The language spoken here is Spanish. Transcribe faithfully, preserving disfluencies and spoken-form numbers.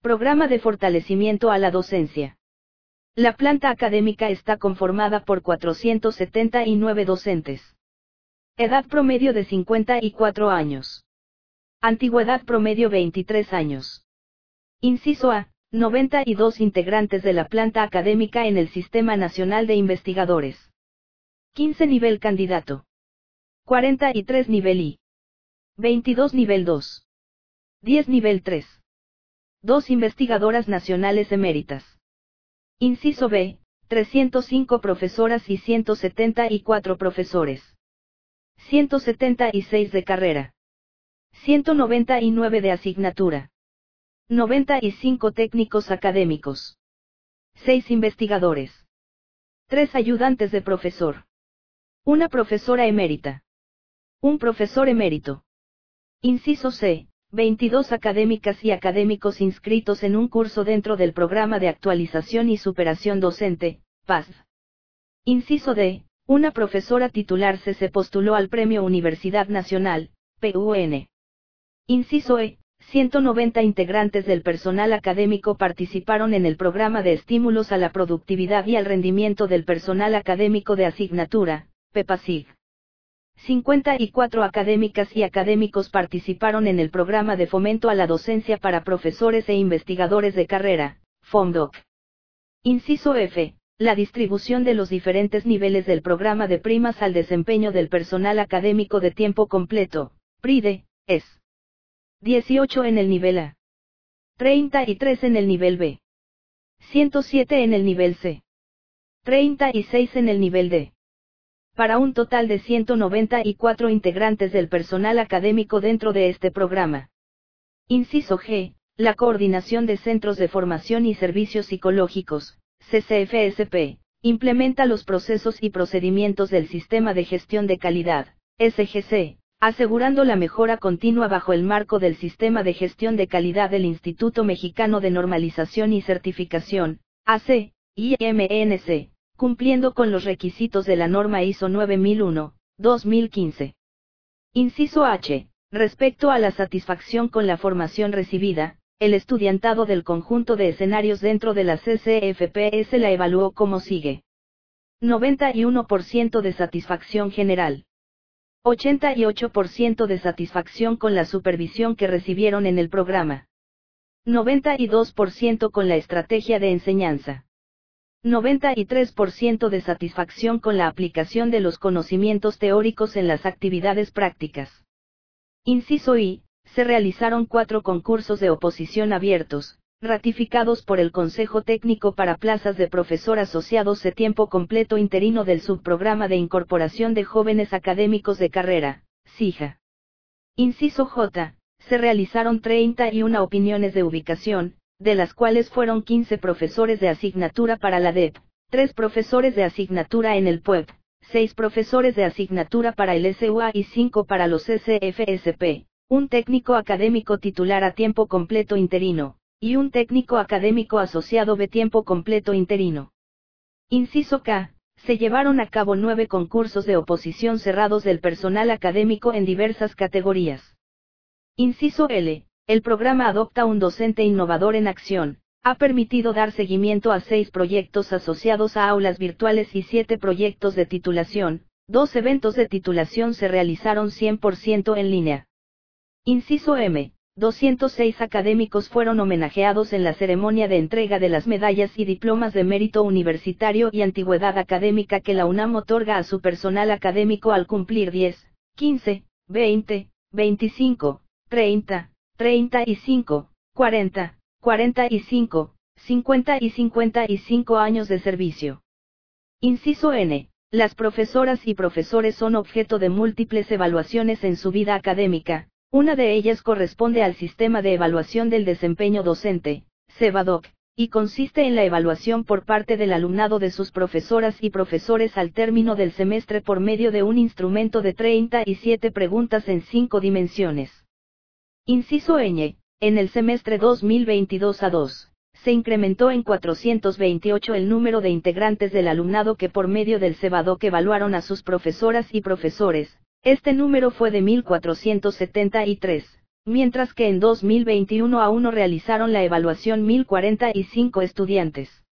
Programa de fortalecimiento a la docencia. La planta académica está conformada por cuatrocientos setenta y nueve docentes. Edad promedio de cincuenta y cuatro años. Antigüedad promedio veintitrés años. Inciso A. noventa y dos integrantes de la planta académica en el Sistema Nacional de Investigadores. quince nivel candidato. cuarenta y tres nivel I. veintidós nivel dos. diez nivel tres. dos investigadoras nacionales eméritas. Inciso B. trescientas cinco profesoras y ciento setenta y cuatro profesores. ciento setenta y seis de carrera. ciento noventa y nueve de asignatura. noventa y cinco técnicos académicos. seis investigadores. tres ayudantes de profesor. Una profesora emérita. Un profesor emérito. Inciso C. veintidós académicas y académicos inscritos en un curso dentro del Programa de Actualización y Superación Docente, P A S D. Inciso D. Una profesora titular se se postuló al Premio Universidad Nacional, P U N. Inciso E. ciento noventa integrantes del personal académico participaron en el Programa de Estímulos a la Productividad y al Rendimiento del Personal Académico de Asignatura, P P A S I G. cincuenta y cuatro académicas y académicos participaron en el Programa de Fomento a la Docencia para Profesores e Investigadores de Carrera, FOMDOC. Inciso F. La distribución de los diferentes niveles del Programa de Primas al Desempeño del Personal Académico de Tiempo Completo, PRIDE, es dieciocho en el nivel A. treinta y tres en el nivel B. ciento siete en el nivel C. treinta y seis en el nivel D. Para un total de ciento noventa y cuatro integrantes del personal académico dentro de este programa. Inciso G. La Coordinación de Centros de Formación y Servicios Psicológicos, C C F S P, implementa los procesos y procedimientos del Sistema de Gestión de Calidad, S G C, asegurando la mejora continua bajo el marco del Sistema de Gestión de Calidad del Instituto Mexicano de Normalización y Certificación, A C, I M N C, cumpliendo con los requisitos de la norma ISO nueve mil uno, dos mil quince. Inciso H. Respecto a la satisfacción con la formación recibida, el estudiantado del conjunto de escenarios dentro de la C C F P S la evaluó como sigue. noventa y uno por ciento de satisfacción general. ochenta y ocho por ciento de satisfacción con la supervisión que recibieron en el programa. noventa y dos por ciento con la estrategia de enseñanza. noventa y tres por ciento de satisfacción con la aplicación de los conocimientos teóricos en las actividades prácticas. Inciso I. Se realizaron cuatro concursos de oposición abiertos, ratificados por el Consejo Técnico para plazas de profesor asociados de tiempo completo interino del Subprograma de Incorporación de Jóvenes Académicos de Carrera, S I J A. Inciso J. Se realizaron treinta y una opiniones de ubicación, de las cuales fueron quince profesores de asignatura para la D E P, tres profesores de asignatura en el P U E P, seis profesores de asignatura para el S U A y cinco para los C C F S P, un técnico académico titular a tiempo completo interino, y un técnico académico asociado de tiempo completo interino. Inciso K. Se llevaron a cabo nueve concursos de oposición cerrados del personal académico en diversas categorías. Inciso L. El programa Adopta un Docente Innovador en Acción, ha permitido dar seguimiento a seis proyectos asociados a aulas virtuales y siete proyectos de titulación, dos eventos de titulación se realizaron cien por ciento en línea. Inciso M. doscientos seis académicos fueron homenajeados en la ceremonia de entrega de las medallas y diplomas de mérito universitario y antigüedad académica que la UNAM otorga a su personal académico al cumplir diez, quince, veinte, veinticinco, treinta, treinta y cinco, cuarenta, cuarenta y cinco, cincuenta y cincuenta y cinco años de servicio. Inciso N. Las profesoras y profesores son objeto de múltiples evaluaciones en su vida académica. Una de ellas corresponde al Sistema de Evaluación del Desempeño Docente, SEBADOC, y consiste en la evaluación por parte del alumnado de sus profesoras y profesores al término del semestre por medio de un instrumento de treinta y siete preguntas en cinco dimensiones. Inciso Ñ. En el semestre dos mil veintidós a dos, se incrementó en cuatrocientos veintiocho el número de integrantes del alumnado que por medio del SEBADOC evaluaron a sus profesoras y profesores. Este número fue de mil cuatrocientos setenta y tres, mientras que en dos mil veintiuno aún no realizaron la evaluación mil cuarenta y cinco estudiantes.